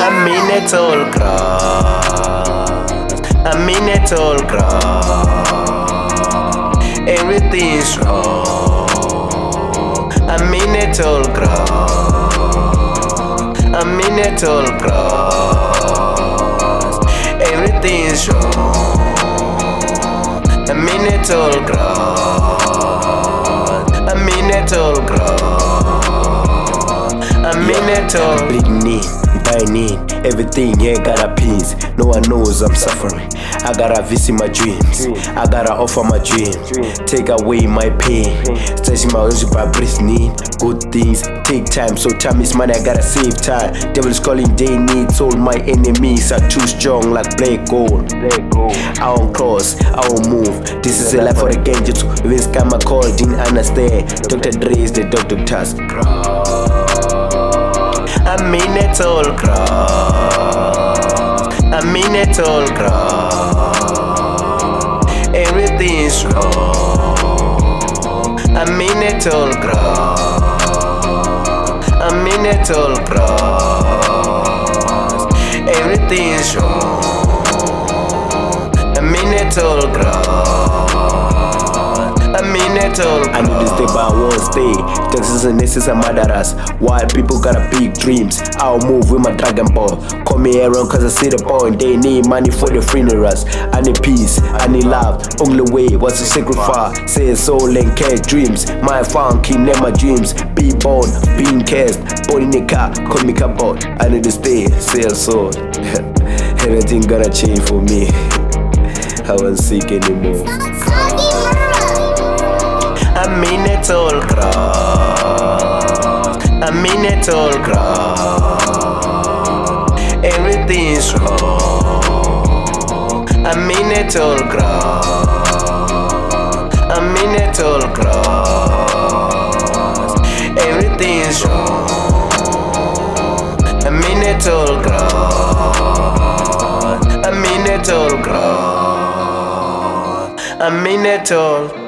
I'm in a tall grass. I'm in a tall grass. Everything's wrong. I'm in a tall grass. I'm in a tall grass. Everything's wrong. I'm in a tall grass. I'm in a tall grass. I'm in a tall. Bleeding in, dying in, everything here got a piece. No one knows I'm suffering. I gotta visit my dreams. I gotta offer my dreams. Take away my pain. Stretching my wings by breathing in. Good things take time, so time is money. I gotta save time. Devil's calling, they need soul. My enemies are too strong, like black gold. I won't cross, I won't move. This is a life for the genjutsu. Even scammer called, didn't understand. Dr. Dre is the doctor's. I'm in a tall grass. I'm in a tall grass. Everything's wrong. I'm in a tall grass. I'm in a tall grass. Everything's wrong. I'm in a tall grass. I'm in a tall grass. I need to stay, but I won't stay. Texas and Nessus and murderers. Wild people got a big dreams. I'll move with my Dragon Ball. Call me Aaron cause I see the point. They need money for the funerals. I need peace, I need love. Only way was to sacrifice. Say soul and cash dreams. My funky name my dreams. Be born, being cast. Born in the car, call me cupboard. I need to stay, sell soul. Anything gonna change for me. I won't seek anymore. I'm in a tall grass. I'm in a tall grass. Everything's wrong. I'm in a tall grass. I'm in a tall grass. Everything's wrong. I'm in a tall grass. I'm in a tall grass. I'm in a tall.